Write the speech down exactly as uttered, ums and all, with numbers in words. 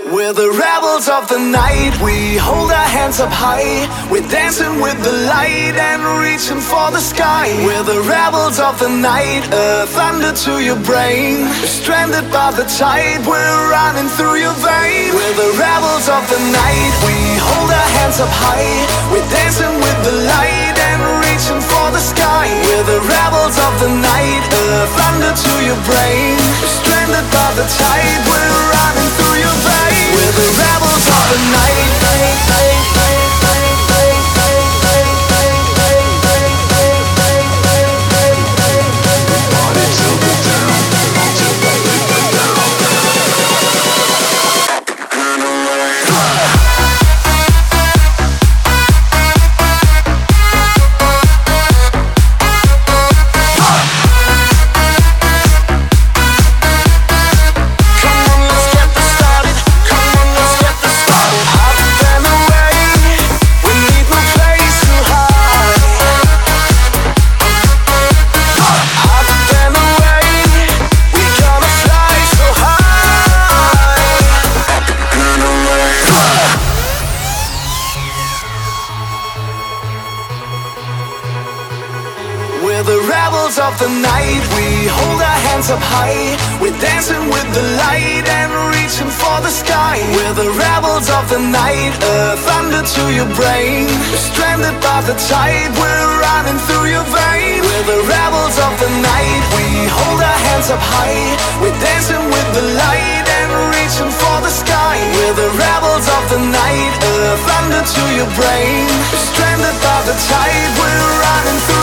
We're the rebels of the night, we hold our hands up high. We're dancing with the light and reaching for the sky. We're the rebels of the night, a thunder to your brain. Stranded by the tide, we're running through your veins. We're the rebels of the night, we hold our hands up high. We're dancing with the light and reaching for the sky. We're the rebels of the night, a thunder to your brain. Stranded by the tide, we're running through your veins. We're the rebels of the night. Party till the down, till the light the down. We're the rebels of the night, we hold our hands up high. We're dancing with the light and reaching for the sky. We're the rebels of the night, a thunder to your brain. Stranded by the tide, we're running through your veins. We're the rebels of the night, we hold our hands up high. We're dancing with the light and reaching for the sky. We're the rebels of the night, a thunder to your brain. Stranded by the tide, we're running through